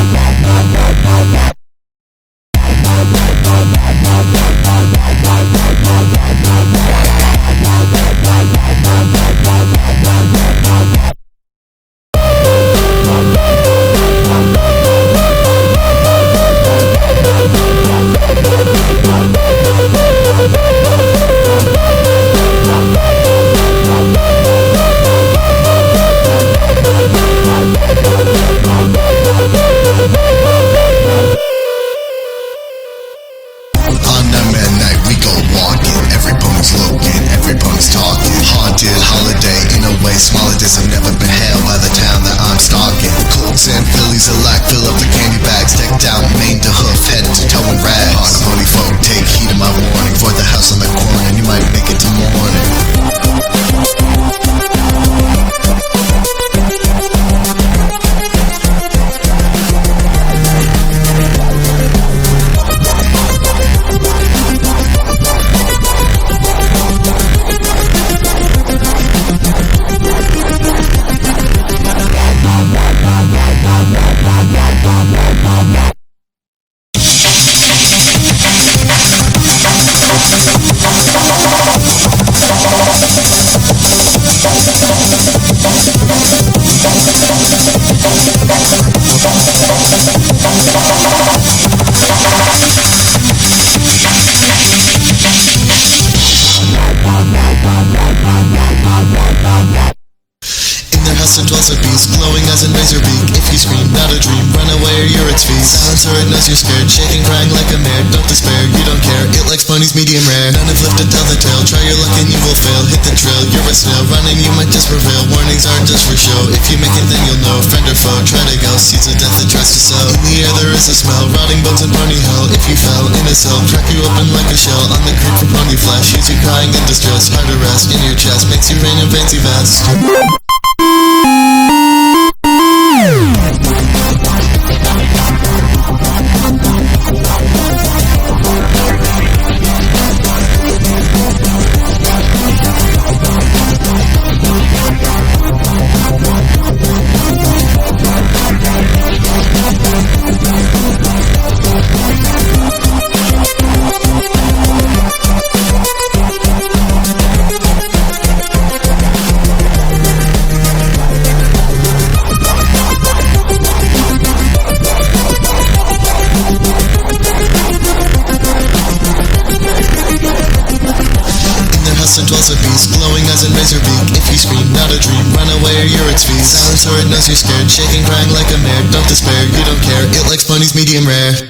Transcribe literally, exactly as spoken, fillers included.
Smaller days have never been hailed by the town that I'm stalking. Colts and Phillies alike fill up the candy bags, decked out mane to hoof, head to toe in rags. Hard body folk, take heed of my warning. Avoid the house on the corner and you might make it to morning. And dwells a beast, glowing as in razor beak. If you scream, not a dream, run away or you're its feast. Silence or it knows you're scared, shaking, crying like a mare. Don't despair, you don't care, it likes ponies medium rare. None have lived to tell the tale, try your luck and you will fail. Hit the trail, you're a snail, running you might just prevail. Warnings are just for show, if you make it then you'll know. Friend or foe, try to go, seeds of death that tries to sow. In the air there is a smell, rotting bones and pony hell. If you fell in a cell, crack you open like a shell. On the creek for pony flesh, hears you crying in distress. Hard to rest in your chest, makes you rain in fancy vest. And dwells a beast, glowing as in razor beak. If you scream, not a dream, run away or you're its feast. Silence or it knows you're scared, shaking, crying like a mare. Don't despair, you don't care, it likes ponies medium rare.